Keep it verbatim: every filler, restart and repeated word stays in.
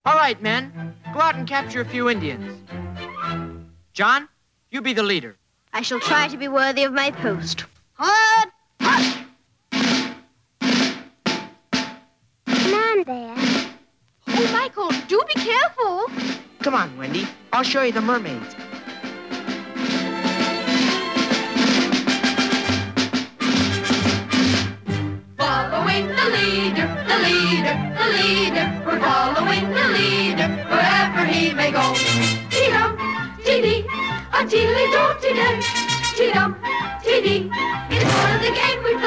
All right, men. Go out and capture a few Indians. John, you be the leader. I shall try to be worthy of my post. Hard! Hush! Man there. Oh, Michael, do be careful. Come on, Wendy. I'll show you the mermaids. Following the leader, the leader, the leader. We're following the leader wherever he may go. Tee-dum, tee-dee, a teedly-do-tee-day. Tee-dum, tee-dee. It's part of the game we